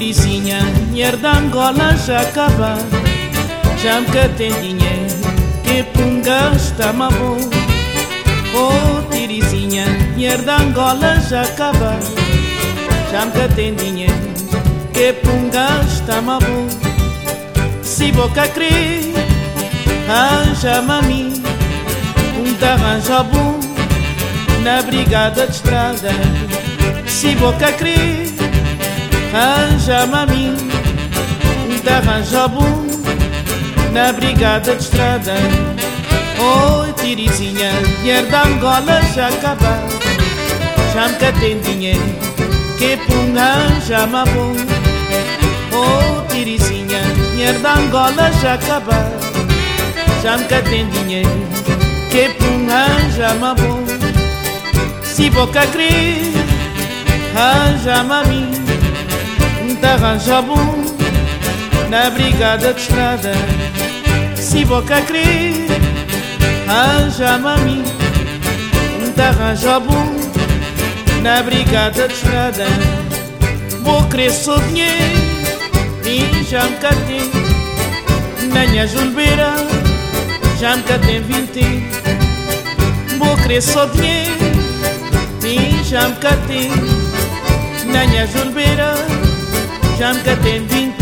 Tirizinha, dinheiro da Angola já acaba. Já me que tem dinheiro, que punga está-me bom. Oh, Tirizinha, dinheiro da Angola já acaba. Já me que tem dinheiro, que punga está-me bom. Se boca crer, arranja-me a mim arranja bom na brigada de estrada. Se boca crer, arranja-me a mim arranja bom na brigada de estrada. Oh, Tirizinha, dinheiro da Angola já acaba. Já me que tem dinheiro, que punga arranja-me bom. Oh, Tirizinha, dinheiro da Angola já acaba. Já me que tem dinheiro, que punga arranja-me bom. Se boca crer, arranja-me a mim arranja bom na brigada de estrada. Se boca crer, arranja-me a mim arranja bom na brigada de estrada. Vou querer só dinheiro e já me catei na minha julbeira, já me catei 20. Vou querer só dinheiro e já me catei na minha julbeira, já me catei 20.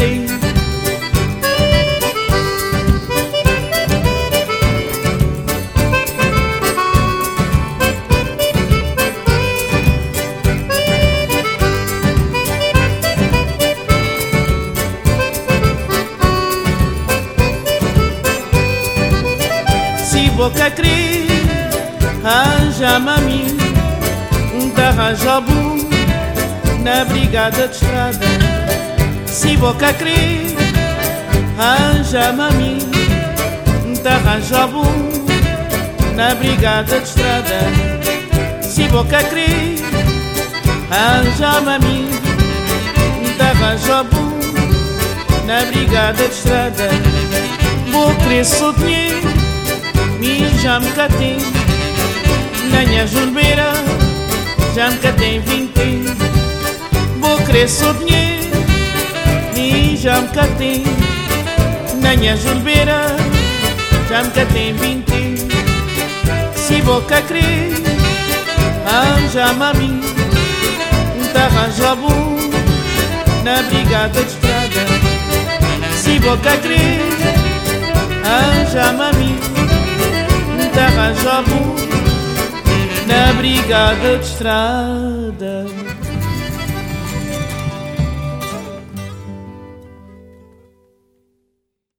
Se boca crer, arranja-me a mim arranja bom na brigada de estrada. Se boca crer, arranja-me a mim arranja bom na brigada de estrada. Se boca crer, arranja-me a mim arranja bom na brigada de estrada. Vou querer só dinheiro e já me catei na minha julbeira, já me catei 20. Vou querer só dinheiro e já me catei na minha julbeira, já me catei 20. Se boca crer, arranja-me a mim arranja bom na brigada de estrada. Se boca crer, arranja-me a mim arranja bom na brigada de estrada.